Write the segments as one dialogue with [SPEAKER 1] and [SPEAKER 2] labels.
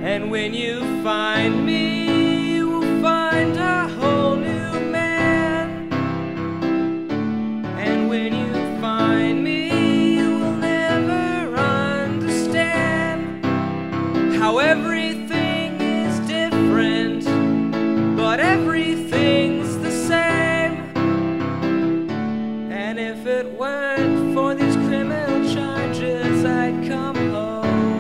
[SPEAKER 1] And when you find me, you will find a whole new man. And when you find me, you will never understand how everything is different, but everything's the same. And if it weren't for these criminal charges, I'd come home.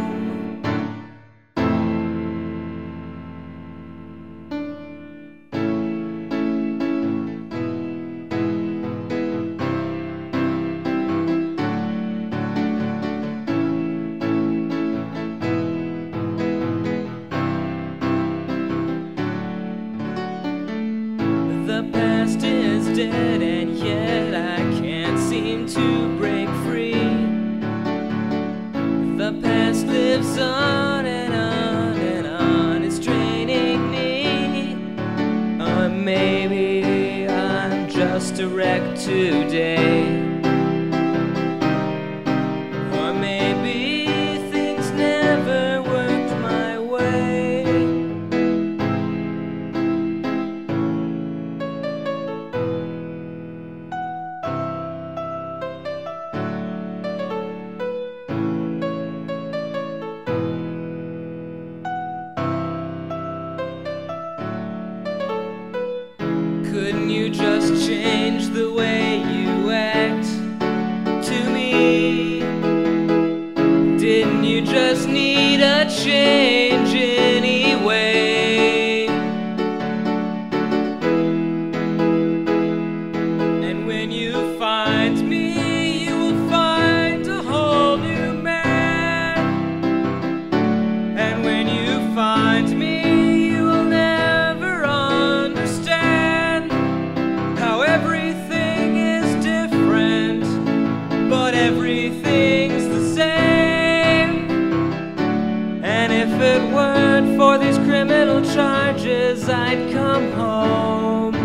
[SPEAKER 1] The past is dead, and yet I can't seem to break free. The past lives on and on and on, it's draining me. Or maybe I'm just a wreck today. Or maybe things never worked my way. Couldn't you just change the way you act to me? Didn't you just need a change anyway? And when you find me, you will find a whole new man. And when you find me, you will never understand how everything is different, but everything's the same. And if it weren't for these criminal charges, I'd come home.